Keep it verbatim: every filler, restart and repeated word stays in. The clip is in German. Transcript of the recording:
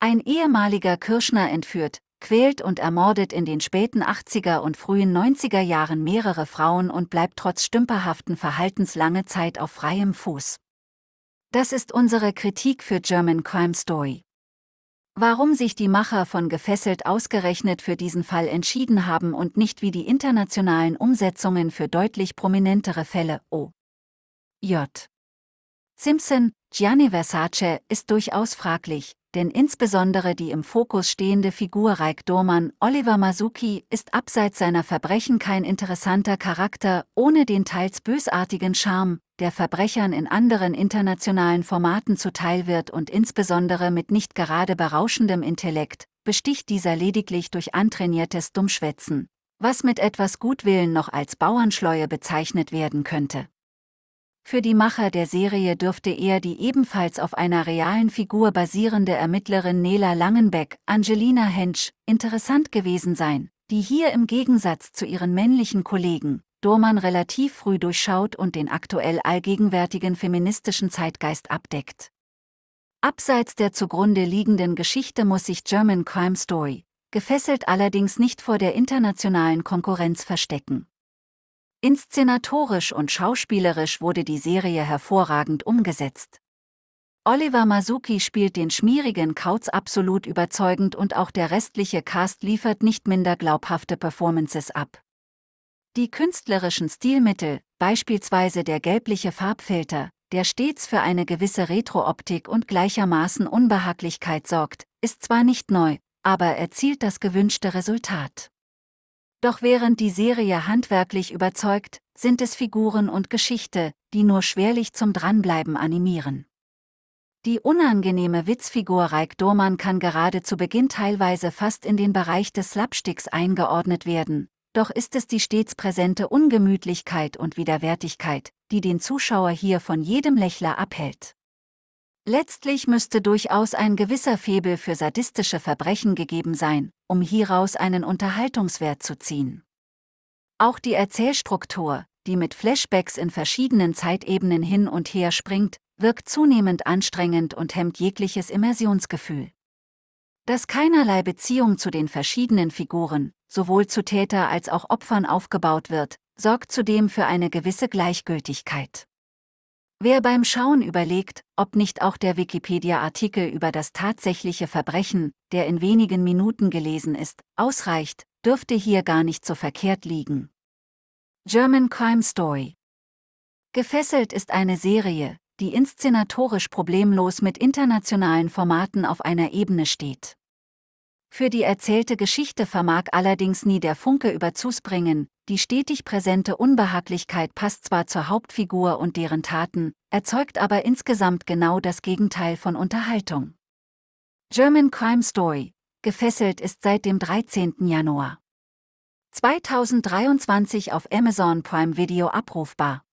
Ein ehemaliger Kürschner entführt, quält und ermordet in den späten achtziger und frühen neunziger Jahren mehrere Frauen und bleibt trotz stümperhaften Verhaltens lange Zeit auf freiem Fuß. Das ist unsere Kritik für German Crime Story. Warum sich die Macher von Gefesselt ausgerechnet für diesen Fall entschieden haben und nicht wie die internationalen Umsetzungen für deutlich prominentere Fälle, O. J. Simpson, Gianni Versace, ist durchaus fraglich, denn insbesondere die im Fokus stehende Figur Raik Dorman, Oliver Masucci, ist abseits seiner Verbrechen kein interessanter Charakter, ohne den teils bösartigen Charme, der Verbrechern in anderen internationalen Formaten zuteil wird und insbesondere mit nicht gerade berauschendem Intellekt, besticht dieser lediglich durch antrainiertes Dummschwätzen, was mit etwas Gutwillen noch als Bauernschleue bezeichnet werden könnte. Für die Macher der Serie dürfte eher die ebenfalls auf einer realen Figur basierende Ermittlerin Nela Langenbeck, Angelina Hensch, interessant gewesen sein, die hier im Gegensatz zu ihren männlichen Kollegen, Dorman relativ früh durchschaut und den aktuell allgegenwärtigen feministischen Zeitgeist abdeckt. Abseits der zugrunde liegenden Geschichte muss sich German Crime Story, gefesselt allerdings nicht vor der internationalen Konkurrenz verstecken. Inszenatorisch und schauspielerisch wurde die Serie hervorragend umgesetzt. Oliver Masucci spielt den schmierigen Kauz absolut überzeugend und auch der restliche Cast liefert nicht minder glaubhafte Performances ab. Die künstlerischen Stilmittel, beispielsweise der gelbliche Farbfilter, der stets für eine gewisse Retro-Optik und gleichermaßen Unbehaglichkeit sorgt, ist zwar nicht neu, aber erzielt das gewünschte Resultat. Doch während die Serie handwerklich überzeugt, sind es Figuren und Geschichte, die nur schwerlich zum Dranbleiben animieren. Die unangenehme Witzfigur Raik Dorman kann gerade zu Beginn teilweise fast in den Bereich des Slapsticks eingeordnet werden, doch ist es die stets präsente Ungemütlichkeit und Widerwärtigkeit, die den Zuschauer hier von jedem Lächler abhält. Letztlich müsste durchaus ein gewisser Faible für sadistische Verbrechen gegeben sein, um hieraus einen Unterhaltungswert zu ziehen. Auch die Erzählstruktur, die mit Flashbacks in verschiedenen Zeitebenen hin und her springt, wirkt zunehmend anstrengend und hemmt jegliches Immersionsgefühl. Dass keinerlei Beziehung zu den verschiedenen Figuren, sowohl zu Täter als auch Opfern aufgebaut wird, sorgt zudem für eine gewisse Gleichgültigkeit. Wer beim Schauen überlegt, ob nicht auch der Wikipedia-Artikel über das tatsächliche Verbrechen, der in wenigen Minuten gelesen ist, ausreicht, dürfte hier gar nicht so verkehrt liegen. German Crime Story. Gefesselt ist eine Serie, die inszenatorisch problemlos mit internationalen Formaten auf einer Ebene steht. Für die erzählte Geschichte vermag allerdings nie der Funke überzubringen, die stetig präsente Unbehaglichkeit passt zwar zur Hauptfigur und deren Taten, erzeugt aber insgesamt genau das Gegenteil von Unterhaltung. German Crime Story, gefesselt ist seit dem dreizehnten Januar zweitausenddreiundzwanzig auf Amazon Prime Video abrufbar.